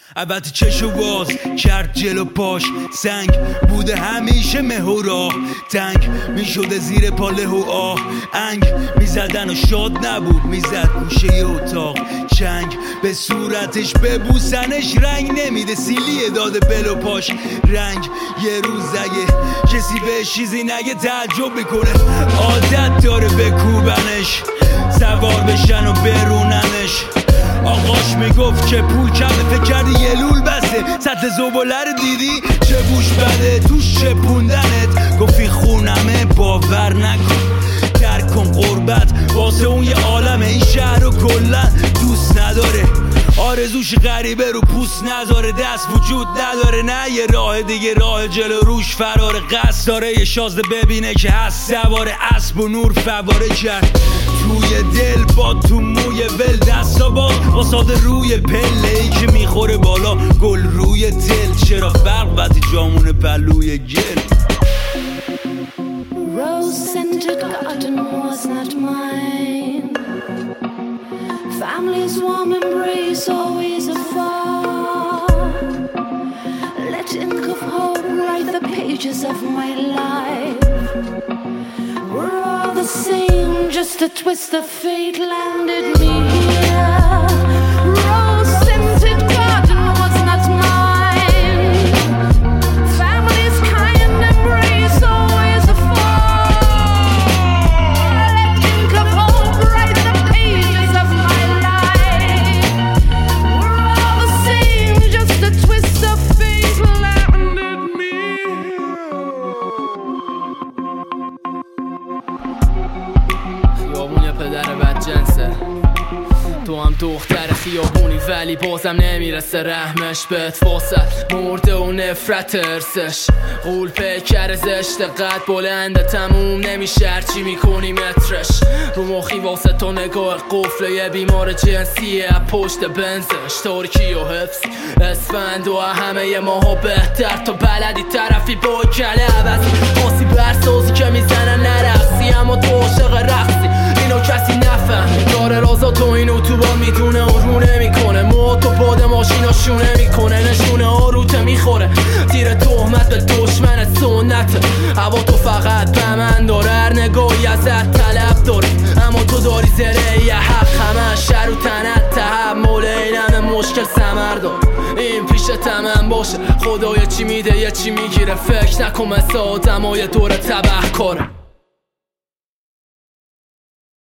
البته چشو باز کرد جلو پاش سنگ بوده همیشه مه و راه تنگ میشده زیر پاله و آه انگ میزدن و شاد نبود میزد گوشه اتاق چنگ به صورتش ببوسنش رنگ نمیده سیلیه داده بل و پاش رنگ یه روز اگه کسی به چیزی نگه تعجب میکنه عادت داره بکوبنش سوار بشن و بروننش آقاش میگفت که پول کمه فکر کردی یه لول بسته سطح زباله رو دیدی چه بوش بده توش چپوندنت گفتی خونمه باور نکن درک کن قربت واسه اون یه عالمه این شهر رو کلن دوست نداره آرزوش غریبه رو پوست نذاره دست وجود نداره نه یه راه دیگه راه جلو روش فراره قصد داره یه شازده ببینه که هست سوار اسب و نور فواره کرد توی دل با تو موی ول دستا با واساده روی پله ای که میخوره بالا گل روی دل چرا فرق وقتی جامون پلوی گل Rose-scented garden was not mine. Family's warm embrace always afar. Let ink of hope write the pages of my life. We're all the same, just a twist of fate landed me here. Rose-scented garden was not mine. Family's kind embrace always afar. Let ink of hope write the pages of my life. We're all the same, just a twist of fate landed me خیابون پدر بدجنسه تو هم دختر خیابونی ولی بازم نمیرسه رحمش بهت فاصل مرده و نفرت ارسش غول پیکر زشت قد بلنده تموم نمیشه هرچی میکنی مترش رو مخی واسه تو نگاه قفله یه بیمار جنسیه پشت بنزش ترکی و حفظ اسفند و همه ماها بهتر تو بلدی طرفی با کله عوضی خاصی برسازی که میزنن نرقصی اما تو عاشق رقصی اینو کسی نفهم داره رازا تو اینو تو با میدونه و رو نمیکنه موتو باد ماشینا شونه میکنه نشونه آروته میخوره تیر تهمت به دشمنت سنته هوا تو فقط به من داره هر نگاهی ازت طلب داره اما تو داری زره یه حق همه شر و تنت تحمل این همه مشکل ثمر دار این پیش تمام باشه خدای چی میده یه چی میگیره فکر نکن مثل آدمای دور تبه کاره